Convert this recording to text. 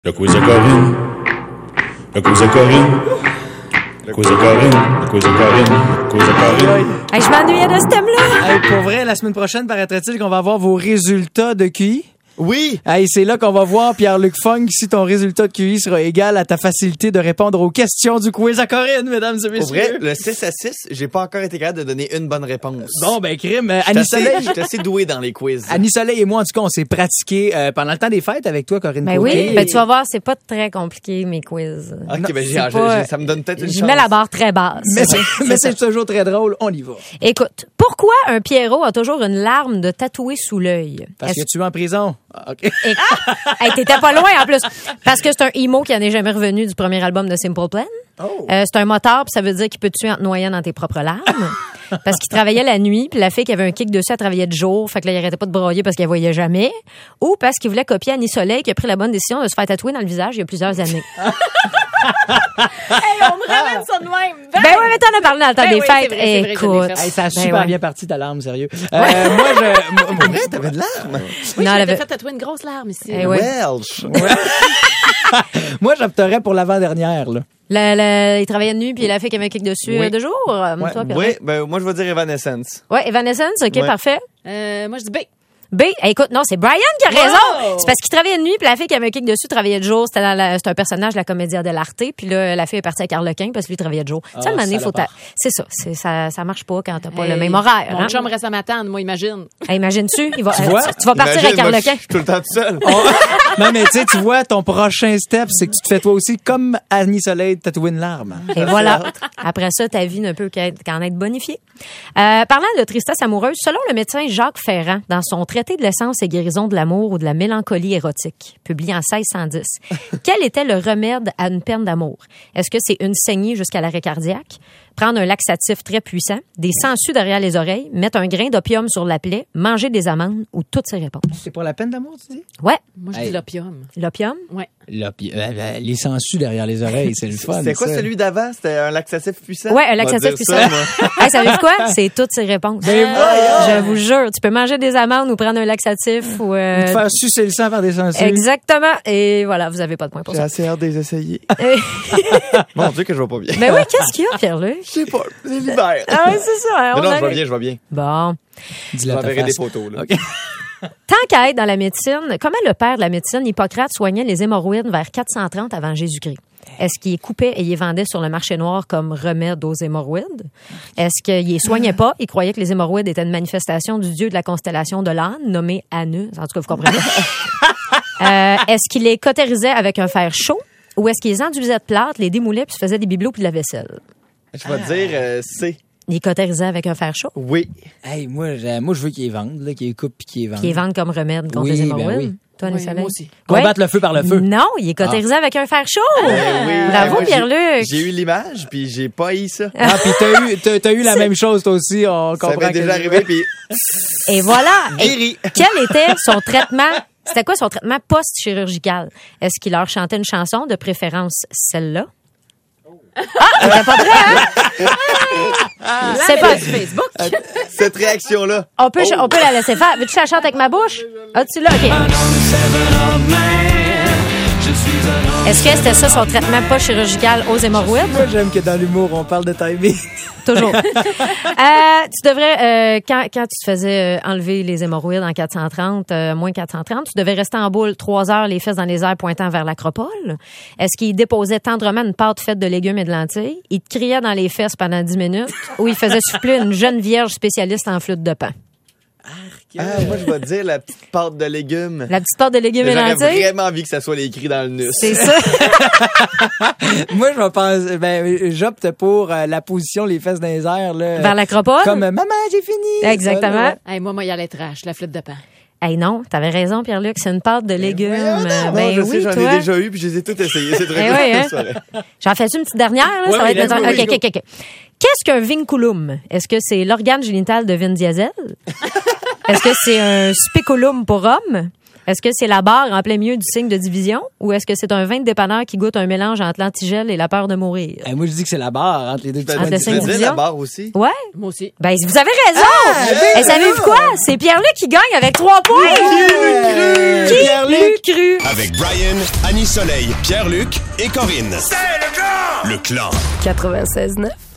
Le quiz de Corinne. Le quiz de Corinne. Le quiz de Corinne. Le quiz de Corinne. Le quiz de Corinne. Hey, je m'ennuyais de ce thème-là. Hey, pour vrai, la semaine prochaine, paraîtrait-il qu'on va avoir vos résultats de QI? Oui! Hey, c'est là qu'on va voir, Pierre-Luc Funk, si ton résultat de QI sera égal à ta facilité de répondre aux questions du quiz à Corinne, mesdames et messieurs. Pour vrai, le 6 à 6, j'ai pas encore été capable de donner une bonne réponse. Bon, ben, crime. Je Annie suis Soleil. assez doué dans les quiz. Annie Soleil et moi, en tout cas, on s'est pratiqué pendant le temps des fêtes avec toi, Corinne. Ben Côté. oui, ben tu vas voir, c'est pas très compliqué, mes quiz. Ok, ben c'est pas- ça me donne peut-être une chance. Je mets la barre très basse. Mais c'est toujours très drôle. On y va. Écoute, pourquoi un Pierrot a toujours une larme de tatouée sous l'œil? Parce que tu es en prison. Ah, OK. Hey, t'étais pas loin en plus. Parce que c'est un emo qui en est jamais revenu du premier album de Simple Plan. Oh. C'est un motard, puis ça veut dire qu'il peut te tuer en te noyant dans tes propres larmes. Parce qu'il travaillait la nuit, puis la fille qui avait un kick dessus, elle travaillait de jour. Fait que là, il arrêtait pas de broyer parce qu'elle voyait jamais. Ou parce qu'il voulait copier Annie Soleil, qui a pris la bonne décision de se faire tatouer dans le visage il y a plusieurs années. Hey, on me ramène ça de même. Ben oui, mais t'en as parlé dans le temps des oui, fêtes. c'est vrai, c'est vrai, Écoute. je l'ai fait. Hey, ça a Ben super ouais. bien parti ta larme, sérieux. Ouais. Pour vrai, t'avais de larmes? Oui, Non, je elle m'étais avait- fait tatouer une grosse larme ici. Eh ouais. Welsh. Moi, j'opterais pour l'avant-dernière, là. Il travaillait de nuit, puis la fille qui avait un kick dessus Oui. de jour. Toi, Pierre? Oui, ben moi je vais dire Evanescence. Ouais, Evanescence, OK, Ouais. parfait. Moi, je dis B. B, écoute, non, c'est Brian qui a Wow! raison. C'est parce qu'il travaillait de nuit, puis la fille qui avait un kick dessus travaillait de jour. C'était un personnage de la Commedia dell'arte, puis là, la fille est partie avec Harlequin parce que lui travaillait de jour. Tu sais, à un moment donné, faut salopard. C'est ça. Ça marche pas quand t'as pas le Hey, même horaire. Mon Hein? chum reste à m'attendre, moi, imagine. Hey, imagine-tu? vois? Tu vas partir Imagine, avec moi, Harlequin. je suis tout le temps tout seul. Non, mais tu sais, tu vois, ton prochain step, c'est que tu te fais toi aussi, comme Annie Soleil, tatouer une larme. Et voilà. Après ça, ta vie ne peut qu'en être bonifiée. Parlant de tristesse amoureuse, selon le médecin Jacques Ferrand, dans son traité de l'essence et guérison de l'amour ou de la mélancolie érotique, publié en 1610, quel était le remède à une peine d'amour? Est-ce que c'est une saignée jusqu'à l'arrêt cardiaque? Prendre un laxatif très puissant, des sangsues derrière les oreilles, mettre un grain d'opium sur la plaie, manger des amandes ou toutes ces réponses? C'est pour la peine d'amour, tu dis? Ouais. Moi, je Hey. dis l'opium. L'opium? Ouais. Les sangsues derrière les oreilles, c'est le fun. C'était quoi ça. celui d'avant? C'était un laxatif puissant? Ouais, un On va laxatif dire puissant. ça, moi. Hey, savez-vous quoi? C'est toutes ces réponses. Je vous jure, tu peux manger des amandes ou prendre un laxatif ou... Te faire sucer le sang par des sangsues. Exactement. Et voilà, vous avez pas de point pour J'ai ça. assez hâte de les essayer. Mon Dieu que je vais pas bien. Mais oui, qu'est-ce qu'il y a, Pierre-Luc? Je sais pas, c'est l'hiver. Ah oui, c'est ça. Hein, Non, on non, je avait- vais bien, je vais bien. Bon. Dis-le à ta J'enverrai des face. photos, là. OK. Tant qu'à être dans la médecine, comment le père de la médecine, Hippocrate, soignait les hémorroïdes vers 430 avant Jésus-Christ? Est-ce qu'il les coupait et il les vendait sur le marché noir comme remède aux hémorroïdes? Est-ce qu'il les soignait pas? Il croyait que les hémorroïdes étaient une manifestation du dieu de la constellation de l'âne, nommé Anus. En tout cas, vous comprenez. Est-ce qu'il les cautérisait avec un fer chaud? Ou est-ce qu'il les enduisait de plâtre, les démoulait puis se faisait des bibelots puis de la vaisselle? Je vais te dire C. Il les cautérisait avec un fer chaud? Oui. Hey, moi, je veux qu'ils les vendent, là, qu'ils les coupent puis qu'ils les vendent. Puis ils vendent comme remède contre Oui, les ben hémorroïdes? oui. Toi, Oui, Annie Soleil? moi aussi. Combattre le feu par le feu. Non, il est cautérisé avec un fer chaud. Oui. Bravo, Moi, Pierre-Luc. J'ai eu l'image, puis j'ai pas eu ça. Ah, puis t'as eu la même chose, toi aussi. On Ça comprend m'est déjà que- arrivé, puis Et voilà. Et guéri. quel était son traitement? C'était quoi son traitement post-chirurgical? Est-ce qu'il leur chantait une chanson, de préférence celle-là? Ah, t'étais pas prêt, hein? C'est pas... Sur Facebook. Cette réaction-là. On peut la laisser faire. Veux-tu que je la chante avec ma bouche? As-tu là? OK. Est-ce que c'était ça son traitement post-chirurgical aux hémorroïdes? Moi, j'aime que dans l'humour, on parle de timing. Toujours. Tu devrais, quand tu te faisais enlever les hémorroïdes en 430, moins 430, tu devais rester en boule 3 heures, les fesses dans les airs pointant vers l'acropole. Est-ce qu'il déposait tendrement une pâte faite de légumes et de lentilles? Il te criait dans les fesses pendant 10 minutes ou il faisait souffler une jeune vierge spécialiste en flûte de pan? Ah, moi, je vais te dire la petite pâte de légumes. La petite pâte de légumes et J'aurais lentilles? vraiment envie que ça soit les cris dans le nus. C'est ça. Moi, je vais penser, j'opte pour la position, les fesses dans les airs, là. Vers l'acropole? Comme maman, j'ai fini. Exactement. Ça, là, Hey, moi, il y a les trash, la flûte de pain. Hey non, t'avais raison, Pierre-Luc, c'est une pâte de légumes. Non, Ben je oui, sais, j'en toi. ai déjà eu, puis je les ai toutes essayées. C'est très Eh bien. oui, hein? c'est vrai. J'en fais une petite dernière, là? Ouais, Ça va oui, être notre... let's go, OK. Qu'est-ce qu'un vinculum? Est-ce que c'est l'organe génital de Vin Diesel? Est-ce que c'est un speculum pour homme? Est-ce que c'est la barre en plein milieu du signe de division ou est-ce que c'est un vin de dépanneur qui goûte un mélange entre l'antigel et la peur de mourir? Moi, je dis que c'est la barre entre les deux. Tu Entre le veux cinq dire divisions? la barre aussi? Ouais. Moi aussi. Ben, vous avez raison! Et savez-vous quoi? C'est Pierre-Luc qui gagne avec 3 points! Qui l'eût cru? Avec Brian, Annie Soleil, Pierre-Luc et Corinne. C'est le clan! Le clan. 96.9.